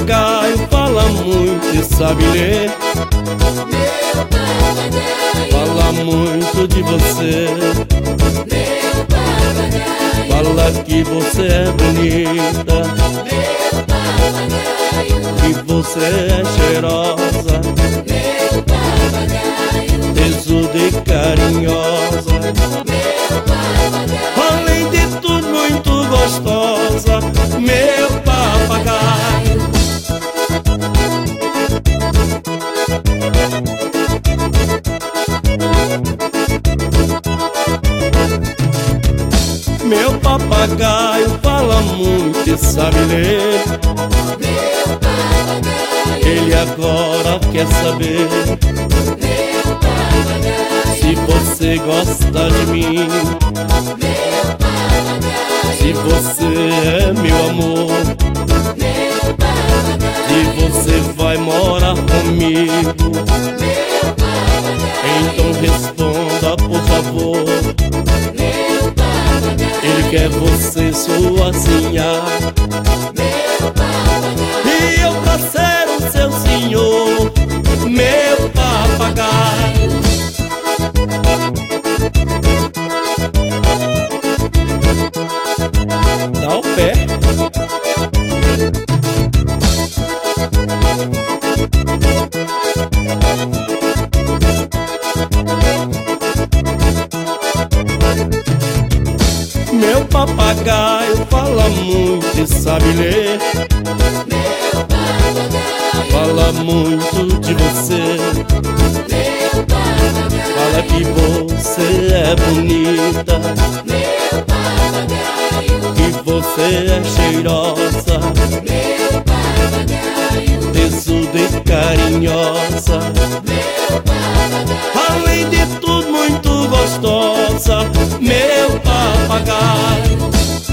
papagaio fala muito e sabe ler. Meu papagaio Fala muito de você. Meu papagaio Fala que você é bonita, Meu papagaio que você é cheirosa, Meu papagaio tesuda e carinhosa. Meu papagaio Além de tudo, muito gostosa, meu papagaio. Meu papagaio fala muito e sabe ler. Meu papagaio Ele agora quer saber Meu papagaio se você gosta de mim, Meu papagaio se você é meu amor, Meu papagaio se você vai morar comigo. Meu papagaio Então responda, por favor. Meu papagaio Ele quer você sozinha. Meu papagaio E eu pra ser o seu senhor, meu papagaio. Dá o pé. Meu papagaio fala muito e sabe ler. Meu papagaio Fala muito de você. Meu papagaio Fala que você é bonita, Meu papagaio que você é cheirosa, Meu papagaio tesuda e carinhosa. Meu papagaio Além de tudo, muito gostosa, meu papagaio.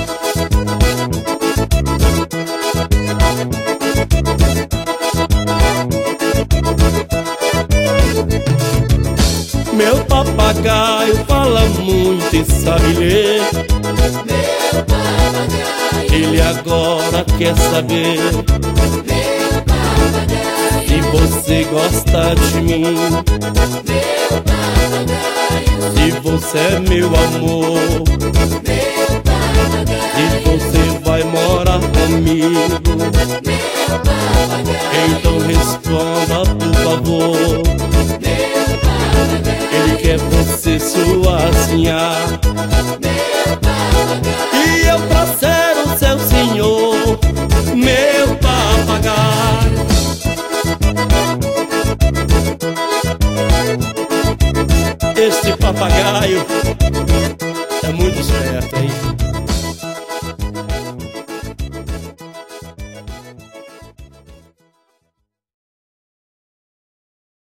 Meu papagaio fala muito e sabe ler. Meu papagaio Ele agora quer saber Meu papagaio se você gosta de mim, Meu papagaio se você é meu amor, Meu papagaio se você vai morar comigo. Meu papagaio Então responda, por favor. Meu papagaio Ele quer você sozinha. Meu papagaio E eu pra ser o seu senhor, meu papagaio. Este papagaio é muito esperto, hein?